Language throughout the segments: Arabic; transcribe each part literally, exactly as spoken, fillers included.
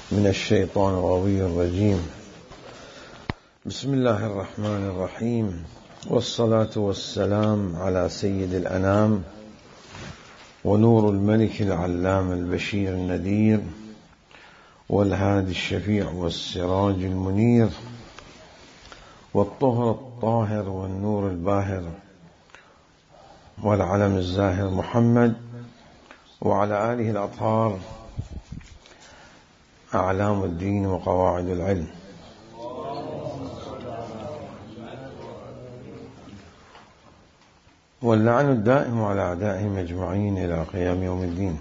من الشيطان الغوي الرجيم. بسم الله الرحمن الرحيم، والصلاة والسلام على سيد الأنام ونور الملك العلام البشير النذير والهادي الشفيع والسراج المنير والطهر الطاهر والنور الباهر والعلم الزاهر محمد وعلى آله الأطهار أعلام الدين وقواعد العلم. واللعن الدائم على أعدائهم أجمعين إلى قيام يوم الدين.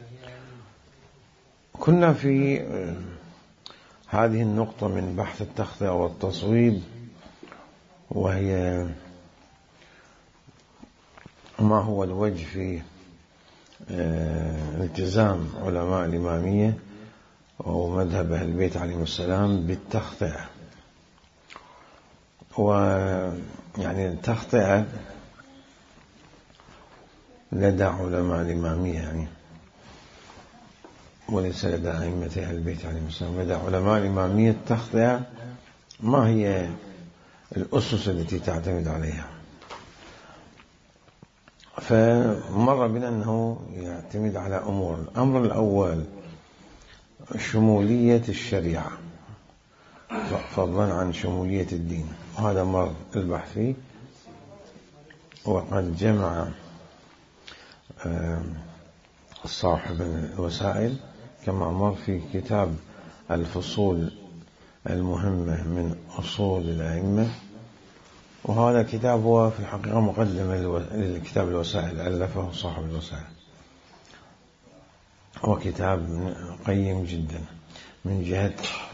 كنا في هذه النقطة من بحث التخطئة والتصويب، وهي ما هو الوجه في التزام علماء الإمامية ومذهب أهل البيت عليهم السلام بالتخطئة. ويعني التخطئة لدى علماء الإمامية يعني وليس لدى أئمة أهل البيت عليهم السلام. لدى علماء الإمامية التخطئة ما هي الأسس التي تعتمد عليها؟ فمر بنا أنه يعتمد على أمور. الأمر الأول شمولية الشريعة فضلا عن شمولية الدين، وهذا مر البحث فيه، وقد جمع صاحب الوسائل كما مر في كتاب الفصول المهمة من أصول الأئمة، وهذا كتاب هو في الحقيقة مقدمة للكتاب الوسائل، ألفه صاحب الوسائل، هو كتاب قيم جدا من جهة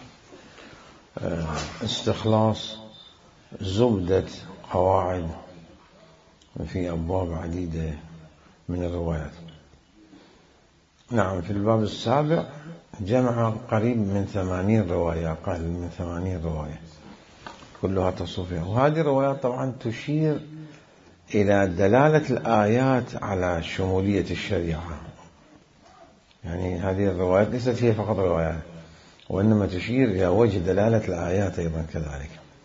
استخلاص زبدة قواعد في أبواب عديدة من الروايات. نعم، في الباب السابع جمع قريب من ثمانين رواية، أقل من ثمانين رواية كلها تصوفية، وهذه الروايات طبعا تشير إلى دلالة الآيات على شمولية الشريعة. يعني هذه الروايات ليست هي فقط روايات، وإنما تشير إلى وجه دلالة الآيات أيضا كذلك.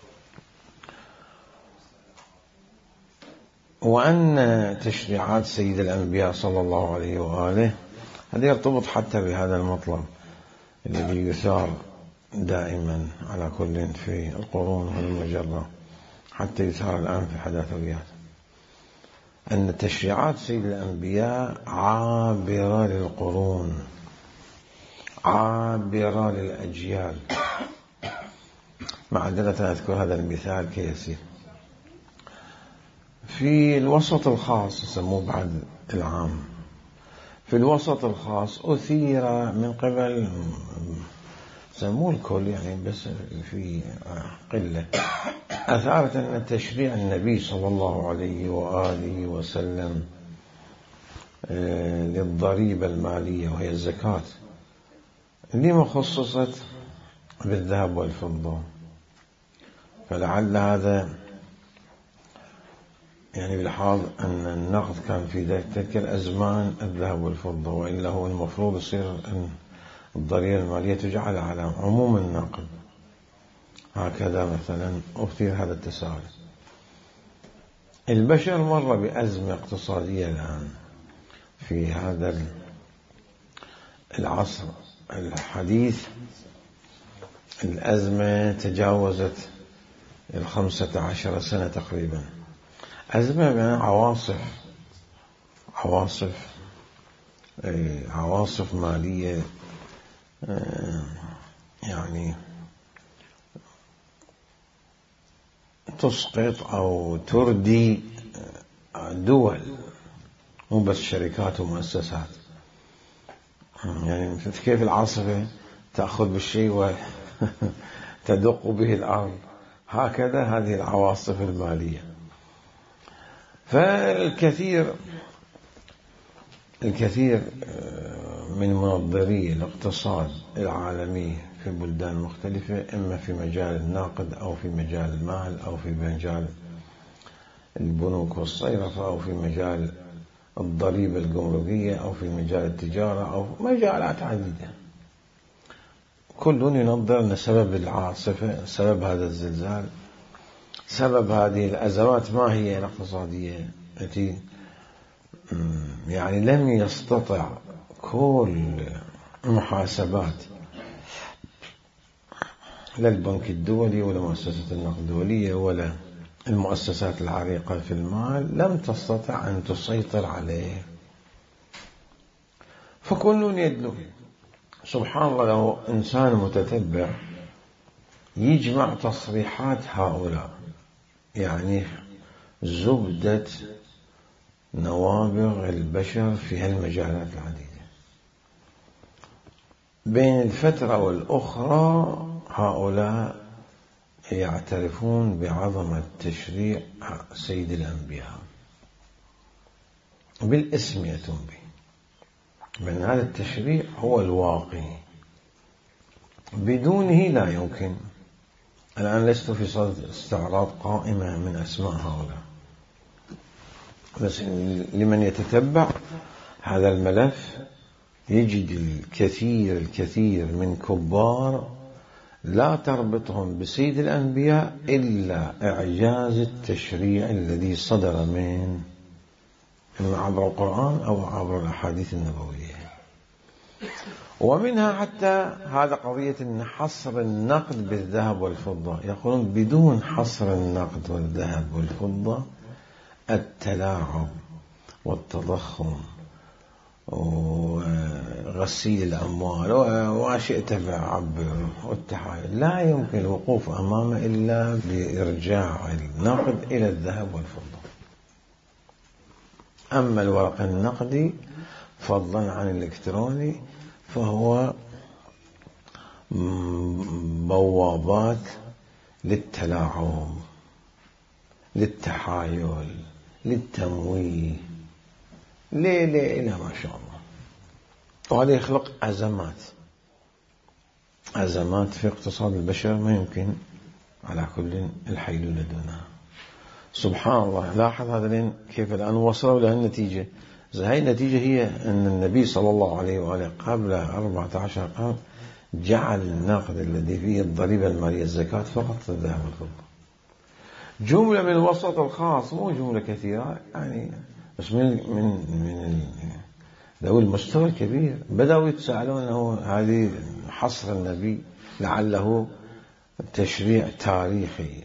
وأن تشريعات سيد الأنبياء صلى الله عليه وآله هذا يرتبط حتى بهذا المطلب الذي يثار دائما على كل في القرون والمجرة، حتى يثار الآن في حداثويات، أن تشريعات سيد الأنبياء عابرة للقرون، عابرة للأجيال. معذرة أذكر هذا المثال كيسير. في الوسط الخاص يسموه بعد العام، في الوسط الخاص أثير من قبل سموه الكل يعني، بس في قلة أثارت أن تشريع النبي صلى الله عليه وآله وسلم للضريبة المالية وهي الزكاة لما خصصت بالذهب والفضة. فلعل هذا يعني بالحاض أن النقد كان في تلك الأزمان الذهب والفضة، وإلا هو المفروض يصير أن الضريبة المالية تجعل على عموم النقد. هكذا مثلا أثير هذا التساؤل. البشر مر بأزمة اقتصادية الآن في هذا العصر الحديث. الأزمة تجاوزت الخمسة عشر سنة تقريبا. أزمة من عواصف عواصف عواصف مالية يعني تسقط أو تردي دول، مو بس شركات ومؤسسات. يعني كيف العاصفة تأخذ بالشيء وتدق به الأرض، هكذا هذه العواصف المالية. فالكثير الكثير من منظري الاقتصاد العالمي في بلدان مختلفة، إما في مجال النقد أو في مجال المال أو في مجال البنوك والصيرفة أو في مجال الضريبة الجمركية أو في مجال التجارة أو مجالات عديدة، كل ينظر أن سبب العاصفة، سبب هذا الزلزال، سبب هذه الأزمات ما هي الاقتصادية التي يعني لم يستطع كل محاسبات لا البنك الدولي ولا مؤسسة النقد الدولية ولا المؤسسات العريقة في المال لم تستطع أن تسيطر عليه، فكل يدلو. سبحان الله، لو إنسان متتبع يجمع تصريحات هؤلاء، يعني زبدة نوابغ البشر في هالمجالات العديدة، بين الفترة والأخرى هؤلاء يعترفون بعظمة تشريع سيد الأنبياء بالاسم يأتون به، بأن هذا التشريع هو الواقع، بدونه لا يمكن. الآن لست في صدد استعراض قائمة من أسماء هؤلاء، بس لمن يتتبع هذا الملف يجد الكثير الكثير من كبار لا تربطهم بسيد الأنبياء إلا إعجاز التشريع الذي صدر من إما عبر القرآن أو عبر الأحاديث النبوية. ومنها حتى هذا قضية حصر النقد بالذهب والفضة، يقولون بدون حصر النقد والذهب والفضة التلاعب والتضخم وغسيل الأموال وما شئت فعبر والتحايل لا يمكن الوقوف أمامه إلا بإرجاع النقد إلى الذهب والفضة. أما الورق النقدي فضلا عن الإلكتروني فهو بوابات للتلاعب، للتحايل، للتمويه، ليه ليه إلى ما شاء الله. وهذا يخلق أزمات أزمات في اقتصاد البشر ما يمكن على كل الحيلولة دونها. سبحان الله، لاحظ هذا لين كيف الآن وصلوا إلى النتيجة. هذه النتيجة هي أن النبي صلى الله عليه وآله قبل أربعة عشر قرن جعل النقد الذي فيه الضريبة المالية الزكاة فقط الذهب والفضة، جملة من الوسط الخاص، مو جملة كثيرة يعني، بس من من من ذوي المستوى الكبير بدأوا يتساءلون أنه هذه حصر النبي لعله تشريع تاريخي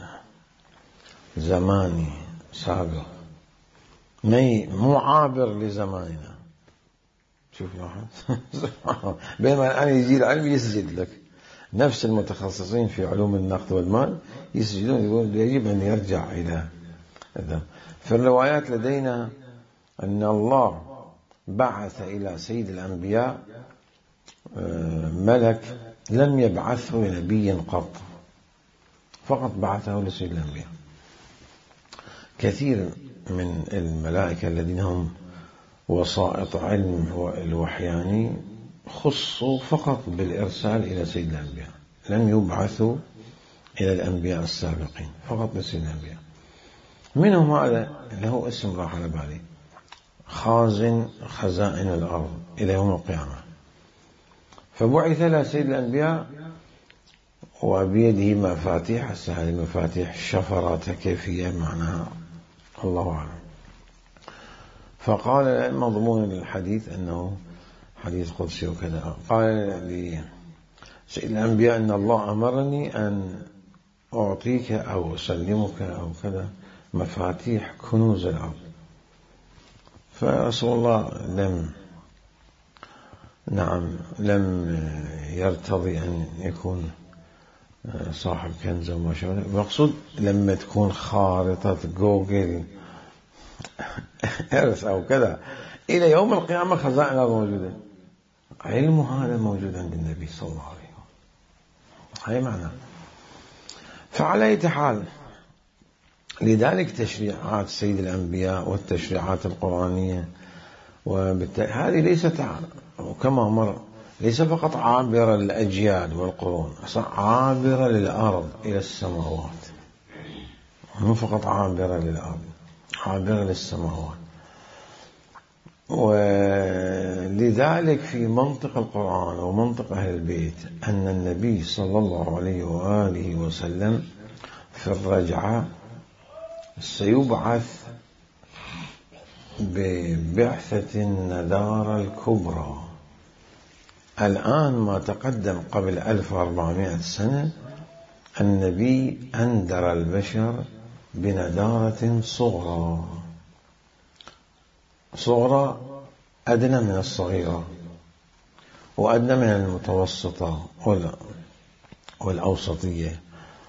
زماني سابق مو عابر لزماننا. شوف لاحظ بينما الآن يجي العلم يسجد لك، نفس المتخصصين في علوم النقد والمال يسجدون، يقول يجب أن يرجع إلى هذا. في الروايات لدينا أن الله بعث إلى سيد الأنبياء ملك لم يبعثه لنبي قط، فقط بعثه لسيد الأنبياء. كثير من الملائكة الذين هم وسائط علم الوحياني خصوا فقط بالإرسال إلى سيد الأنبياء، لم يبعثوا إلى الأنبياء السابقين، فقط لسيد الأنبياء. منهم هذا له اسم راح على بالي، خازن خزائن الأرض إلى يوم القيامة، فبعث إلى سيد الأنبياء وبيده مفاتيح. هذه المفاتيح شفرات كيفية معناها الله أعلم. فقال مضمون الحديث أنه حديث قدسي وكذا، قال لسيد الأنبياء أن الله أمرني أن أعطيك أو أسلمك أو كذا مفاتيح كنوز الأرض. فرسول الله لم نعم لم يرتضي أن يكون صاحب كنز وما شابه. المقصود لما تكون خارطة جوجل إرث أو كذا إلى يوم القيامة خزائن الأرض موجودة، علم هذا موجود عند النبي صلى الله عليه وسلم، هاي معنى. فعلى أي حال، لذلك تشريعات سيد الأنبياء والتشريعات القرآنية وبالتالي هذه ليست كما مر ليس فقط عابرة للأجيال والقرون، عابرة للأرض إلى السماوات، مو فقط عابرة للأرض، عابرة للسماوات. ولذلك في منطق القرآن ومنطق أهل البيت أن النبي صلى الله عليه وآله وسلم في الرجعة سيبعث ببعثة النذارة الكبرى. الآن ما تقدم قبل ألف وأربعمائة سنة النبي أنذر البشر بنذارة صغرى، صغرى أدنى من الصغيرة وأدنى من المتوسطة والأوسطية،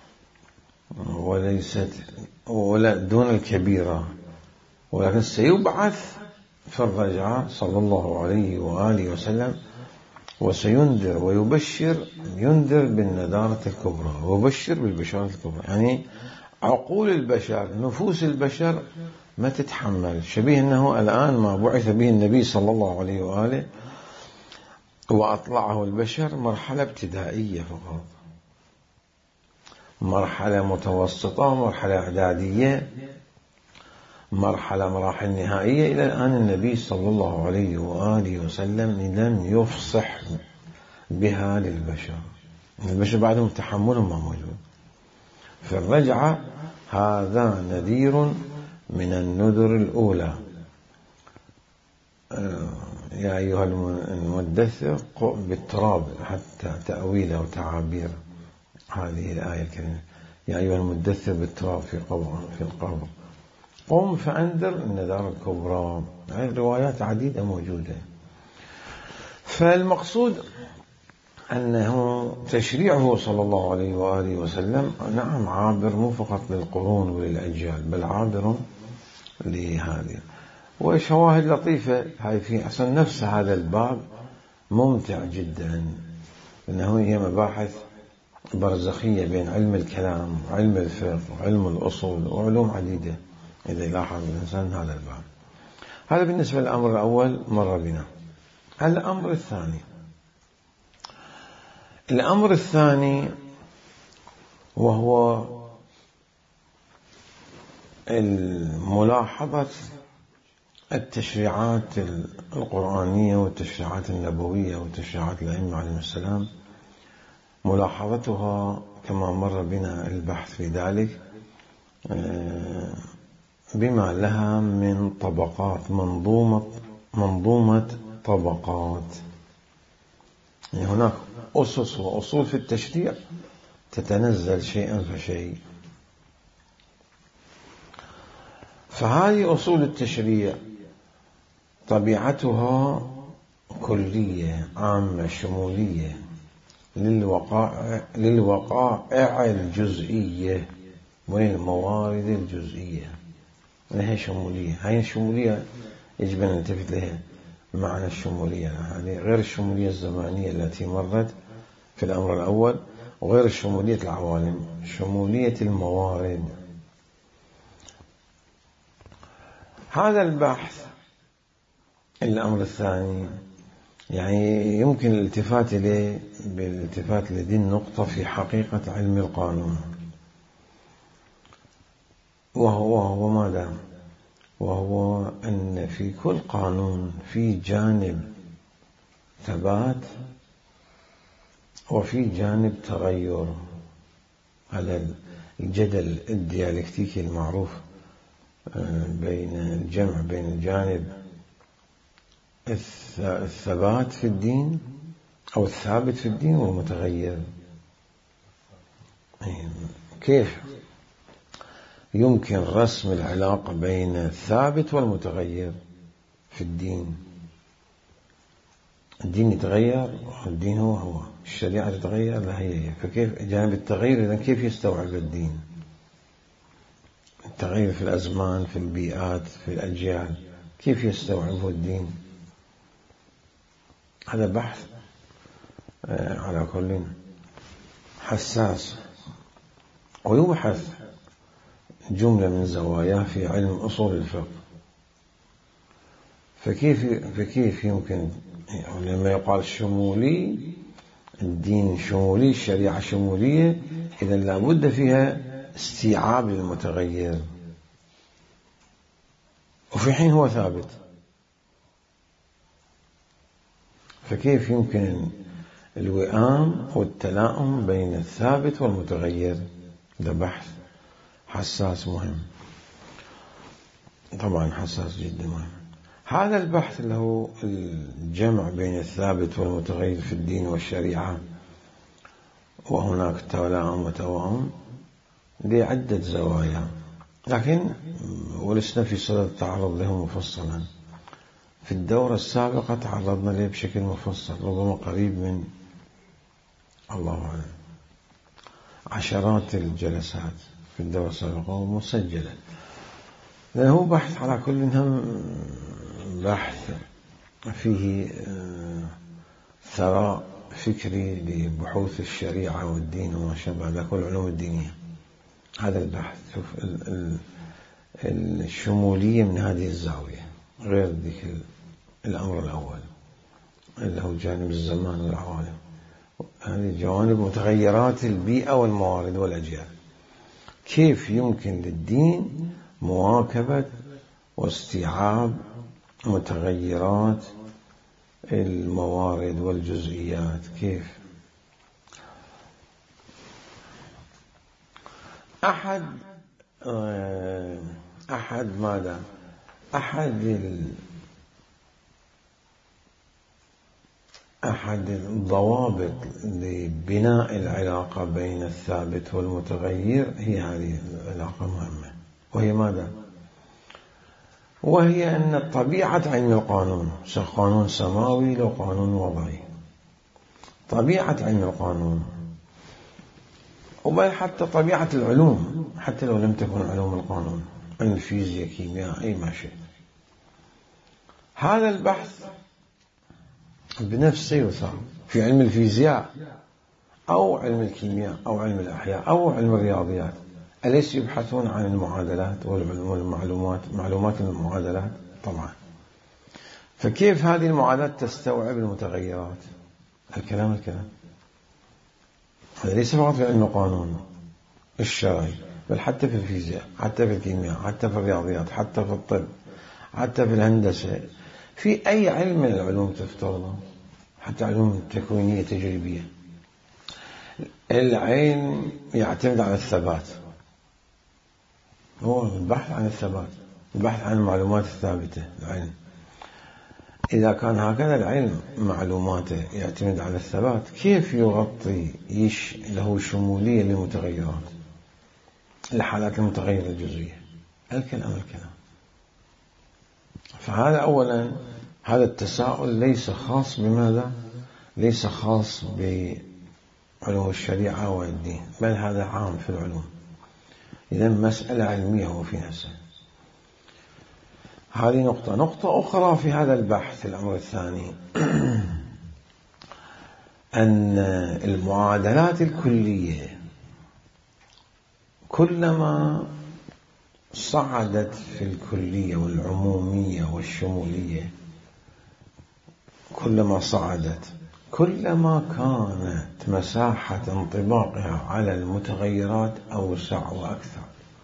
وليست ولا دون الكبيرة، ولكن سيبعث في الرجعة صلى الله عليه وآله وسلم وسينذر ويبشر، ينذر بالنذارة الكبرى ويبشر بالبشارة الكبرى. يعني عقول البشر، نفوس البشر ما تتحمل. شبيه أنه الآن ما بعث به النبي صلى الله عليه وآله وأطلعه البشر مرحلة ابتدائية فقط، مرحلة متوسطة، مرحلة إعدادية، مرحلة مراحل نهائية. إلى الآن النبي صلى الله عليه وآله وسلم لم يفصح بها للبشر، البشر بعدهم تحملهم ما موجود. في الرجعة هذا نذير من النذر الأولى. يا أيها المدثر قم بالتراب، حتى تأويل أو تعابير هذه الآية الكريمة، يا أيها المدثر بالتراب في قبر في القبر قم فأنذر النذارة الكبرى. هذه روايات عديدة موجودة. فالمقصود أنه تشريعه صلى الله عليه وآله وسلم نعم عابر مو فقط للقرون وللأجيال، بل عابر لهذه. وشواهد لطيفة هاي في أصلا نفس هذا الباب ممتع جدا، إنه هي مباحث برزخية بين علم الكلام وعلم الفقه وعلم الأصول وعلوم عديدة إذا لاحظ الإنسان هذا الباب. هذا بالنسبة للأمر الأول مر بنا. الأمر الثاني الأمر الثاني وهو الملاحظة التشريعات القرآنية والتشريعات النبوية والتشريعات الأئمة عليهم السلام، ملاحظتها كما مر بنا البحث في ذلك بما لها من طبقات، منظومة منظومة طبقات. يعني هناك أسس وأصول في التشريع تتنزل شيئا فشيء. فهذه أصول التشريع طبيعتها كلية عامة شمولية للوقائع, للوقائع الجزئية والموارد الجزئية. هي شمولية، هي الشمولية يجب أن نلتفت لها معنى الشمولية، هذه غير الشمولية الزمانية التي مرت في الأمر الأول، وغير الشمولية العوالم، شمولية الموارد. هذا البحث الأمر الثاني يعني يمكن الالتفات إليه بالالتفات لدي النقطة في حقيقة علم القانون، وهو, وهو ماذا؟ وهو أن في كل قانون في جانب ثبات وفي جانب تغير. هذا الجدل الديالكتيكي المعروف بين الجمع بين الجانب الثبات في الدين أو الثابت في الدين والمتغير. كيف يمكن رسم العلاقة بين الثابت والمتغير في الدين؟ الدين يتغير، الدين هو هو، الشريعة تتغير، لا هي هي. فكيف جانب التغيير إذن كيف يستوعب الدين؟ التغيير في الأزمان، في البيئات، في الأجيال، كيف يستوعبه الدين؟ هذا بحث على كل حساس، ويبحث جملة من زواياه في علم أصول الفقه. فكيف فكيف يمكن لما يقال شمولي، الدين شمولي، الشريعة شمولية، إذا لابد فيها استيعاب للمتغير، وفي حين هو ثابت. فكيف يمكن الوئام والتلاؤم بين الثابت والمتغير؟ ده بحث حساس مهم، طبعا حساس جدا مهم. هذا البحث اللي هو الجمع بين الثابت والمتغير في الدين والشريعة، وهناك تلاؤم وتوائم لعدة زوايا، لكن ولسنا في صدد التعرض له مفصلا. في الدورة السابقة تعرضنا له بشكل مفصل، ربما قريب من الله أعلم عشرات الجلسات في الدورة السابقة ومسجلة. هو بحث على كل هم بحث فيه ثراء فكري لبحوث الشريعة والدين وما شابه ذلك والعلوم الدينية. هذا البحث شوف الشمولية من هذه الزاوية غير ذيك الأمر الأول اللي هو جانب الزمان والعوالم، هذه جوانب متغيرات البيئة والموارد والأجيال. كيف يمكن للدين مواكبة واستيعاب متغيرات الموارد والجزئيات؟ كيف؟ أحد أحد ماذا؟ أحد أحد الضوابط لبناء العلاقة بين الثابت والمتغير هي هذه العلاقة مهمة، وهي ماذا؟ وهي أن طبيعة علم القانون، قانون سماوي لو قانون وضعي، طبيعة علم القانون وبل حتى طبيعة العلوم، حتى لو لم تكن علوم القانون، علم الفيزياء، كيمياء، أي ما شئت، هذا البحث بنفسه يثار في علم الفيزياء أو علم الكيمياء أو علم الأحياء أو علم الرياضيات. أليس يبحثون عن المعادلات والمعلومات، معلومات المعادلات؟ طبعا. فكيف هذه المعادلات تستوعب المتغيرات؟ الكلام الكلام هذا ليس فقط في علم القانون الشرعي، بل حتى في الفيزياء، حتى في الكيمياء، حتى في الرياضيات، حتى في الطب، حتى في الهندسة، في أي علم من العلوم تفترض، حتى علوم تكوينية تجريبية. العلم يعتمد على الثبات، هو البحث عن الثبات، البحث عن المعلومات الثابتة. العلم إذا كان هكذا العلم معلوماته يعتمد على الثبات، كيف يغطي يش له شمولية للمتغيرات، الحالات المتغيرة الجزئية؟ الكلام الكلام فهذا أولا، هذا التساؤل ليس خاص بماذا؟ ليس خاص بعلوم الشريعة والدين، بل هذا عام في العلوم. إذن مسألة علمية هو في نفسه. هذه نقطة. نقطة أخرى في هذا البحث، الأمر الثاني، أن المعادلات الكلية كلما صعدت في الكلية والعمومية والشمولية، كلما صعدت كلما كانت مساحة انطباقها على المتغيرات أوسع وأكثر.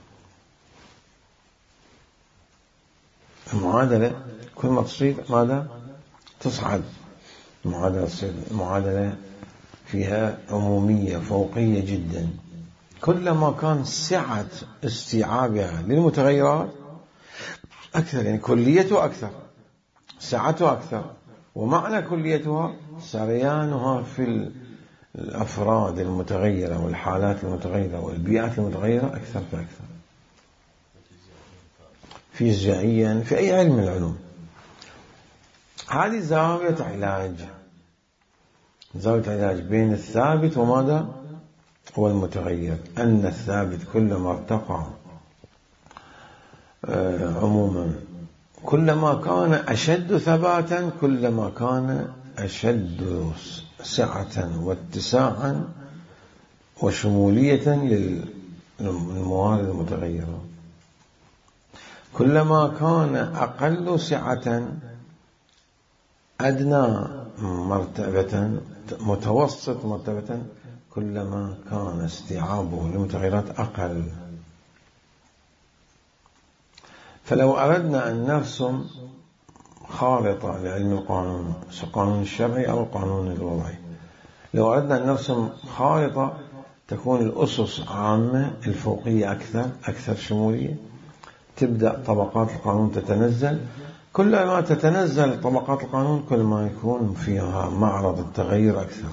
المعادلة كل ما تصير ماذا؟ تصعد. المعادلة تصير المعادلة فيها عمومية فوقية جدا، كلما كان سعة استيعابها للمتغيرات أكثر، يعني كليته أكثر، سعته أكثر، ومعنى كليتها سريانها في الأفراد المتغيرة والحالات المتغيرة والبيئات المتغيرة أكثر فأكثر، فيزيائيا في أي علم من العلوم. هذه زاوية علاج، زاوية علاج بين الثابت وماذا؟ هو المتغير. أن الثابت كلما ارتقى عموما كلما كان أشد ثباتا، كلما كان أشد سعة واتساعا وشمولية للموارد المتغيرة. كلما كان أقل سعة، أدنى مرتبة، متوسط مرتبة، كلما كان استيعابه للمتغيرات أقل. فلو أردنا أن نرسم خارطة لعلم القانون، القانون الشرعي أو القانون الوضعي. لو أردنا أن نرسم خارطة تكون الأسس عامة، الفوقية أكثر أكثر شمولية، تبدأ طبقات القانون تتنزل، كلما تتنزل طبقات القانون كل ما يكون فيها معرض التغير أكثر،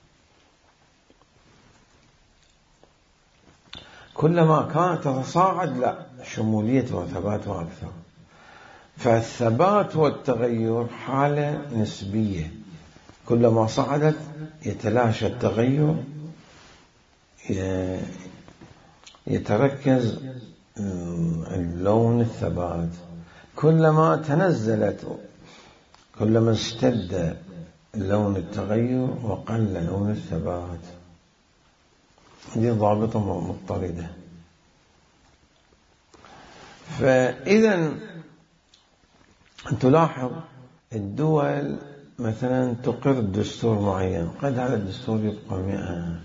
كلما كانت تتصاعد لا شموليتها وثباتها أكثر. فالثبات والتغير حالة نسبية، كلما صعدت يتلاشى التغير، يتركز اللون الثبات، كلما تنزلت كلما اشتد لون التغير وقل لون الثبات. دي ضابطة مضطردة. فإذا تلاحظ الدول مثلا تقر دستور معين، قد هذا الدستور يبقى مئة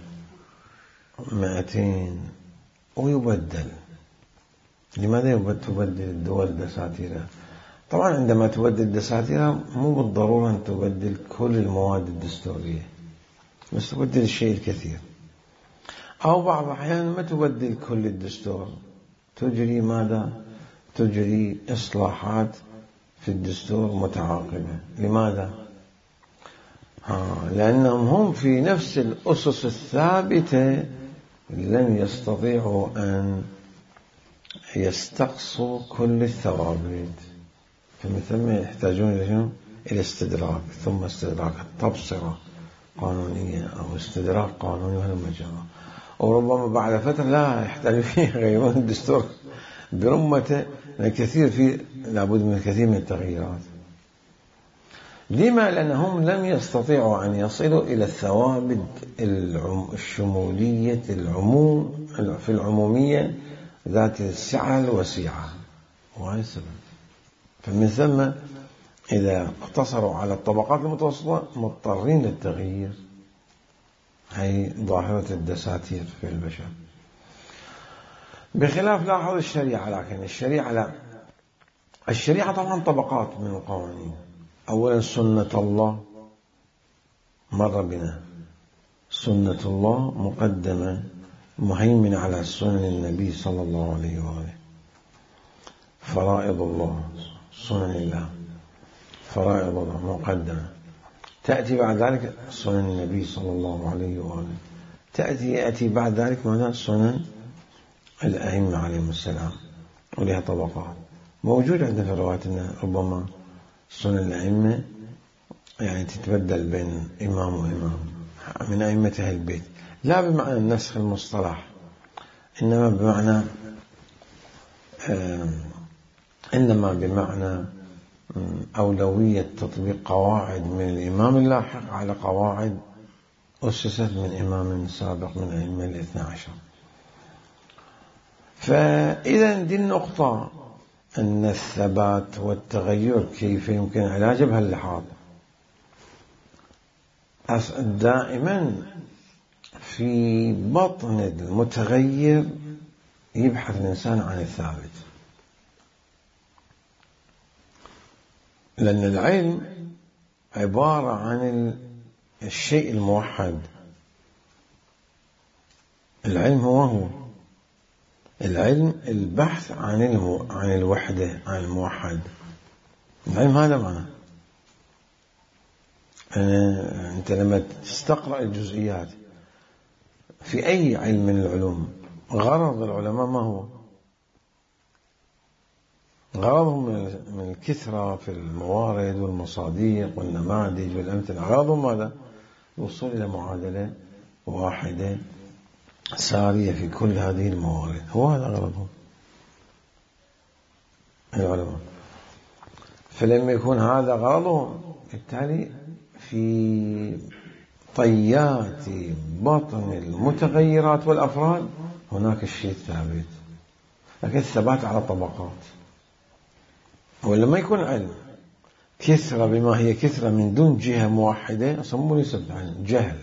مئتين ويبدل. لماذا تبدل الدول دساتيرها؟ طبعا عندما تبدل دساتيرها مو بالضرورة أن تبدل كل المواد الدستورية، بس تبدل الشيء الكثير، أو بعض الأحيان ما تبدل كل الدستور، تجري ماذا؟ تجري إصلاحات في الدستور متعاقبة. لماذا؟ آه لأنهم هم في نفس الأسس الثابتة لن يستطيعوا أن يستقصوا كل الثوابت، فمن ثم يحتاجون إلى استدراك، ثم استدراك تبصرة قانونية أو استدراك قانوني وهلم جرى، وربما بعد فترة لا يحتاج فيه يغيرون الدستور برمته، الكثير فيه لابد من الكثير من التغييرات. لما؟ لأنهم لم يستطيعوا أن يصلوا إلى الثوابت الشمولية العموم في العمومية ذات السعة الوسيعة، وهذا السبب. فمن ثم إذا اقتصروا على الطبقات المتوسطة مضطرين للتغيير. هي ظاهرة الدساتير في البشر. بخلاف لاحظ الشريعة، لكن الشريعة لا، الشريعة طبعا طبقات من القوانين. أولا سنة الله مر بنا، سنة الله مقدمة مهيمنة على سنن النبي صلى الله عليه وآله. فرائض الله، سنن الله، فرائض الله مقدمة، تأتي بعد ذلك سنن النبي صلى الله عليه وآله، تأتي يأتي بعد ذلك ماذا؟ سنن الأئمة عليهم السلام، ولها طبقات. موجود عندنا في الروايات أن ربما سنن الأئمة يعني تتبدل بين إمام وإمام من أئمة أهل البيت، لا بمعنى النسخ المصطلح، إنما بمعنى إنما بمعنى أولوية تطبيق قواعد من الإمام اللاحق على قواعد أسست من إمام سابق من أئمة الاثنى عشر. فإذا دي النقطة، أن الثبات والتغير كيف يمكن علاجه بهاللحاظ. دائما في بطن المتغير يبحث الإنسان عن الثابت، لأن العلم عبارة عن الشيء الموحد. العلم هو هو العلم البحث عن المو... عن الوحدة، عن الموحد. العلم هذا معنى. أنا... أنت لما تستقرأ الجزئيات في أي علم من العلوم، غرض العلماء ما هو؟ غرضهم من الكثرة في الموارد والمصادق والنماذج والأمثلة، غرضهم ماذا؟ الوصول إلى معادلة واحدة سارية في كل هذه الموارد، هو هذا غرضهم العلماء. فلما يكون هذا غرضهم، بالتالي في طيات بطن المتغيرات والأفراد هناك الشيء الثابت، لكن الثبات على طبقات. ولما يكون علم كثرة بما هي كثرة من دون جهة موحدة، أصلا يسمى علم جهل.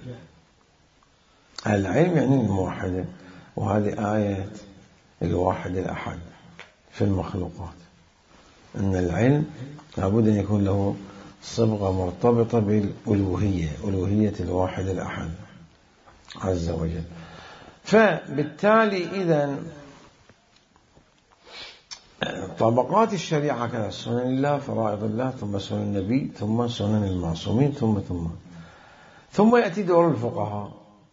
العلم يعني الموحدة، وهذه آية الواحد الأحد في المخلوقات. أن العلم لابد أن يكون له صبغة مرتبطة بالألوهية، ألوهية الواحد الأحد عز وجل. فبالتالي إذن طبقات الشريعة كذا: سنن الله، فرائض الله، ثم سنن النبي، ثم سنن المعصومين، ثم ثم ثم يأتي دور الفقهاء.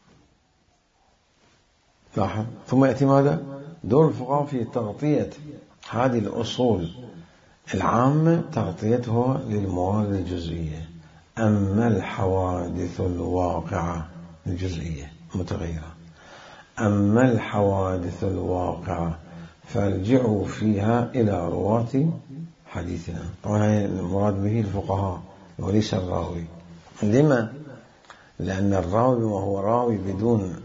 لاحظ، ثم يأتي ماذا؟ دور الفقهاء في تغطية هذه الأصول العامة، تغطيتها للموارد الجزئية. أما الحوادث الواقعة الجزئية متغيرة، أما الحوادث الواقعة فارجعوا فيها إلى رواة حديثنا. طبعا المراد به الفقهاء وليس الراوي. لما؟ لأن الراوي وهو راوي بدون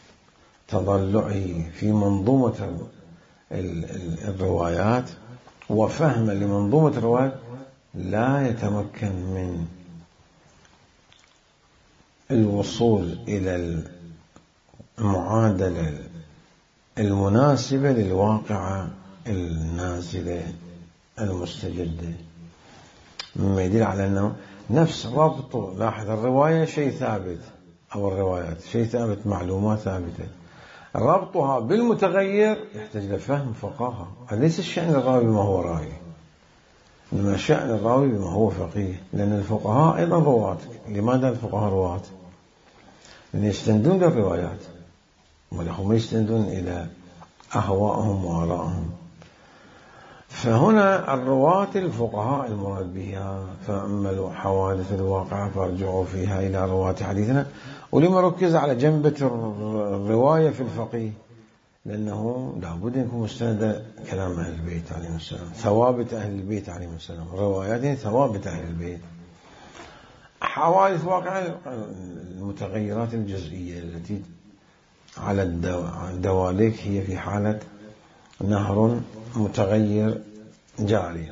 تضلعه في منظومة الروايات وفهم لمنظومة الروايات لا يتمكن من الوصول إلى المعادلة المناسبة للواقعة النازلة المستجدة، مما يدل على أنه نفس ربطه. لاحظ، الرواية شيء ثابت، أو الروايات شيء ثابت، معلومات ثابتة، ربطها بالمتغير يحتاج لفهم فقاهة. ليس الشأن الراوي بما هو راوي، إنما شأن الراوي بما هو فقيه. لأن الفقهاء أيضا رواة. لماذا الفقهاء رواة؟ لأن يستندون للروايات، ولهم يستندون إلى أهواءهم وآرائهم. فهنا الرواة الفقهاء المراد بها: فأما حوادث الواقعة فارجعوا فيها إلى رواة حديثنا. ولما ركز على جنبة الرواية في الفقيه؟ لأنه لابد أن يكون مستند كلام أهل البيت عليهم السلام، ثوابت أهل البيت عليهم السلام، رواياتهم ثوابت أهل البيت. حوادث واقعة المتغيرات الجزئية التي على الدواليك هي في حالة نهر متغير جاري.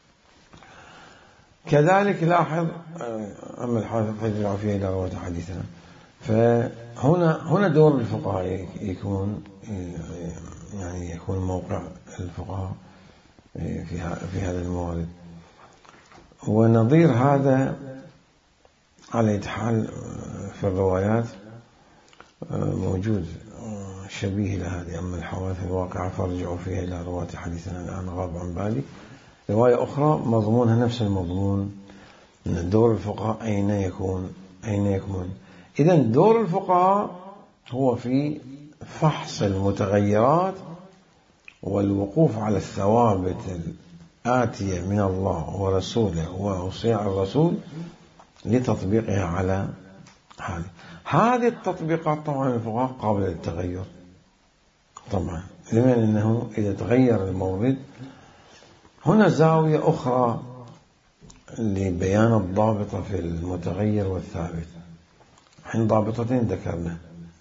كذلك لاحظ: أما الحادث فارجعوا فيها إلى رواة حديثنا. فهنا هنا دور الفقهاء يكون، يعني يكون موقع الفقهاء في في هذا الموارد. ونظير هذا على إتحال في الروايات موجود شبيه لهذه: أما الحوادث الواقعة فارجعوا فيها إلى رواة حديثنا. الآن غاب عن بالي رواية أخرى مضمونها نفس المضمون. من دور الفقهاء أين يكون؟ أين يكون؟ إذن دور الفقهاء هو في فحص المتغيرات والوقوف على الثوابت الآتية من الله ورسوله ووصية الرسول لتطبيقها على هذه هذه التطبيقات. طبعا الفقهاء قابلة للتغير طبعا، لمن أنه إذا تغير المورد. هنا زاوية أخرى لبيان الضابطة في المتغير والثابت. حين ضابطتين ذكرنا: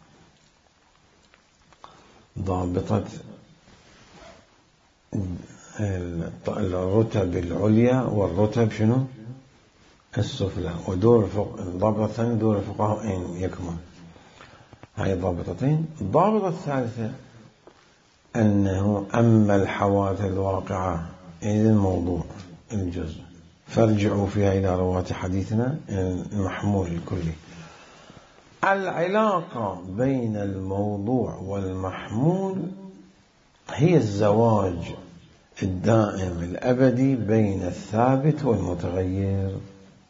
ضابطة الرتب العليا والرتب شنو السفلى. ودور الفقهاء الضابطة الثانية دور الفقهاء أين يكمن. هاي الضابطتين. الضابطة الثالثة أنه أما الحوادث الواقعة، إذن الموضوع الجزء، فارجعوا فيها إلى رواة حديثنا المحمول الكلي. العلاقة بين الموضوع والمحمول هي الزواج الدائم الأبدي بين الثابت والمتغير.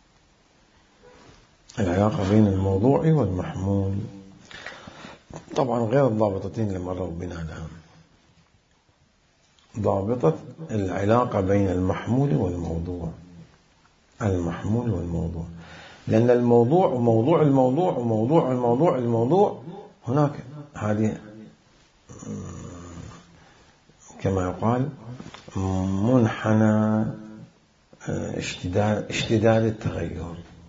العلاقة بين الموضوع والمحمول، طبعا غير الضابطتين اللي مروا بنا الآن. ضابطة العلاقة بين المحمول والموضوع، المحمول والموضوع، لأن الموضوع وموضوع الموضوع وموضوع الموضوع الموضوع هناك هذه كما يقال منحنى اشتداد اشتداد التغير.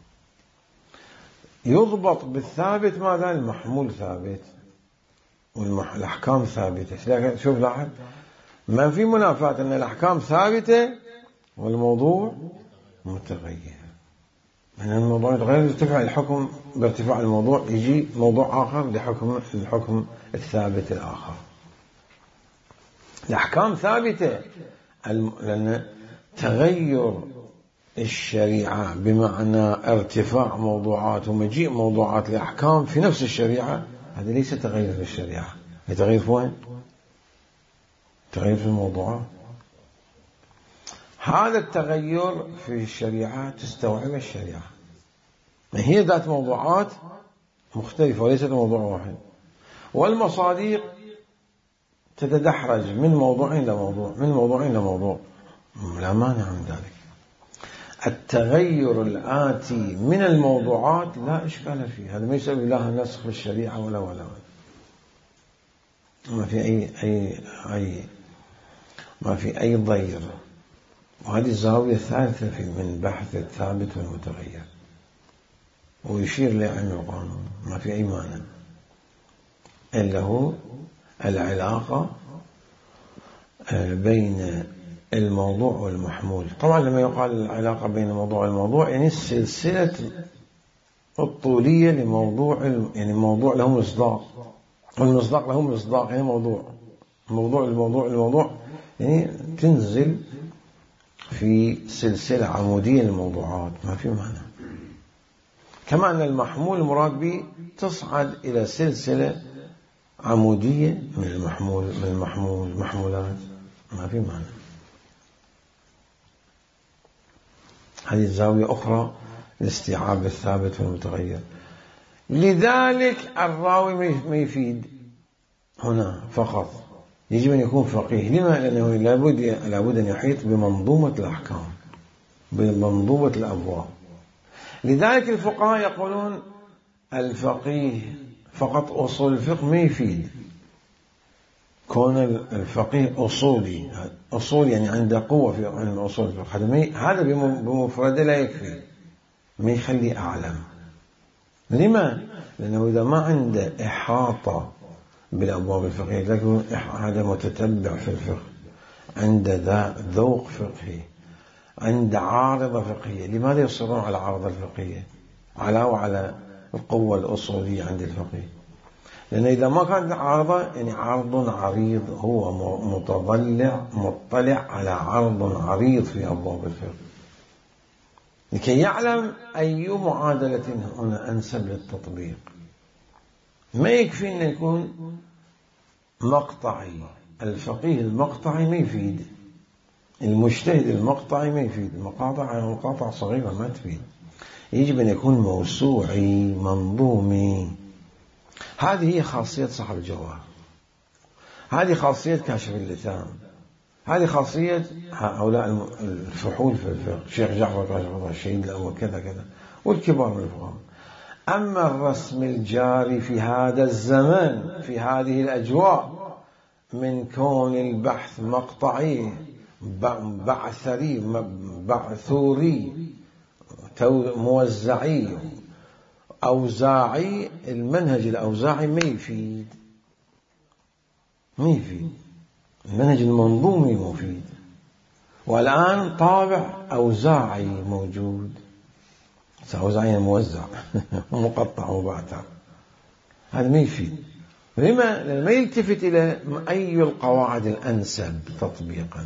يضبط بالثابت ماذا؟ المحمول ثابت والأحكام ثابتة. شوف لاحظ، ما في منافاة أن الأحكام ثابتة والموضوع متغير. من الموضوع يتغير يرتفع الحكم بارتفاع الموضوع، يجي موضوع آخر لحكم الحكم الثابت الآخر. الأحكام ثابتة لأن تغير الشريعة بمعنى ارتفاع موضوعات ومجيء موضوعات لأحكام في نفس الشريعة، هذا ليس تغير في الشريعة، تغير في وين؟ تغير في الموضوعات. هذا التغير في الشريعة تستوعب الشريعة، هي ذات موضوعات مختلفة وليست موضوع واحد، والمصادق تتدحرج من موضوع إلى موضوع، من موضوع إلى موضوع، لا مانع من ذلك. التغير الآتي من الموضوعات لا إشكال فيه، هذا ما يسوي لها نسخ في الشريعة ولا ولا ولا ما في أي أي أي ما في أي ضير. وهذه الزاوية الثالثة في من بحث الثابت والمتغير، ويشير لعلم القانون ما في أي مانع، إلا هو العلاقة بين الموضوع والمحمول. طبعا لما يقال العلاقة بين الموضوع والموضوع يعني السلسلة الطولية لموضوع، يعني موضوع له مصداق، والمصداق له مصداق، يعني موضوع موضوع الموضوع الموضوع يعني تنزل في سلسلة عمودية للموضوعات، ما في معنى. كما أن المحمول المراد به تصعد إلى سلسلة عمودية من المحمول من المحمول محمولات، ما في معنى. هذه زاوية أخرى لاستيعاب الثابت والمتغير. لذلك الراوي ما يفيد هنا فقط، يجب أن يكون فقيه. لما؟ لأنه لابد لابد أن يحيط بمنظومة الأحكام، بمنظومة الأبواب. لذلك الفقهاء يقولون الفقيه فقط أصول الفقه ما يفيد. كون الفقيه أصولي، أصول يعني عنده قوة في علم أصول الفقه، هذا بمفرده لا يكفي، ما يخلي أعلم. لما؟ لأنه إذا ما عنده إحاطة بالأبواب الفقهية، لكن هذا متتبع في الفقه، عنده ذوق فقهي، عنده عارضة فقهية. لماذا يصرون على العارضة الفقهية علاوة على القوة الأصولية عند الفقيه؟ لأن إذا ما كانت عارضة يعني عرض عريض، هو متضلع مطلع على عرض عريض في أبواب الفقه لكي يعلم أي معادلة هنا أنسب للتطبيق. ما يكفي أن يكون مقطعي، الفقيه المقطعي ما يفيد، المجتهد المقطعي ما يفيد، مقاطع مقاطع صغيرة ما تفيد. يجب أن يكون موسوعي منظومي. هذه هي خاصية صاحب الجوهر، هذه خاصية كاشف اللسان، هذه خاصية هؤلاء الفحول في الفقه، الشيخ جعفر كاشف الشهيد الأول كذا كذا والكبار من الفقهاء. أما الرسم الجاري في هذا الزمن في هذه الأجواء من كون البحث مقطعي بعثري بعثوري موزعي أوزاعي، المنهج الأوزاعي ما يفيد، ما يفيد. المنهج المنظومي مفيد. والآن طابع أوزاعي موجود، أوزاعي موزع مقطع ومبعثر، هذا ما يفيد. لما؟ لأنه ما يلتفت إلى أي القواعد الأنسب تطبيقا،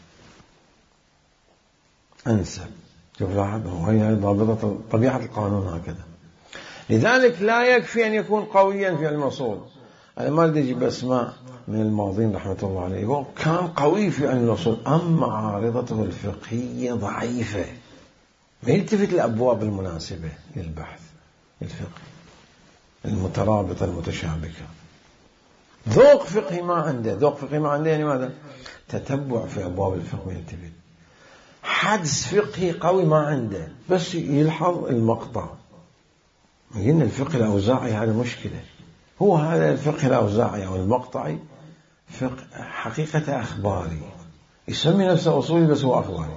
أنسب. شوف لاحظ، وهي ضابطة طبيعة القانون هكذا. لذلك لا يكفي أن يكون قويا في علم الأصول. أنا ما أريد أجيب أسماء من الماضين رحمة الله عليه، يقول كان قوي في علم الأصول أما عارضته الفقهية ضعيفة، ما يلتفت الأبواب المناسبة للبحث الفقهي المترابطة المتشابكة. ذوق فقهي ما عنده، ذوق فقهي ما عنده يعني ماذا؟ تتبع في أبواب الفقه يلتفت. حدس فقهي قوي ما عنده، بس يلحظ المقطع. قلنا الفقه الأوزاعي هذا مشكلة. هو هذا الفقه الأوزاعي أو المقطعي فقه حقيقة أخباري، يسمي نفسه أصولي بس هو أخباري.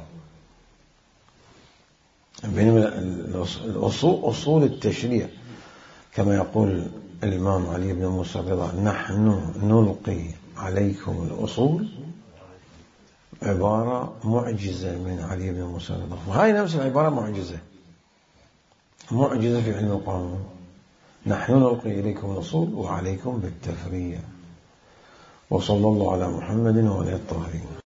بينما الأصول أصول التشريع كما يقول الإمام علي بن موسى الرضا: نحن نلقي عليكم الأصول، عبارة معجزة من علي بن موسى الرضا. وهي نفس العبارة معجزة معجزة في علم القانون. نحن نلقي إليكم الأصول وعليكم بالتفريع. وصلى الله على محمد وعلى الطاهرين.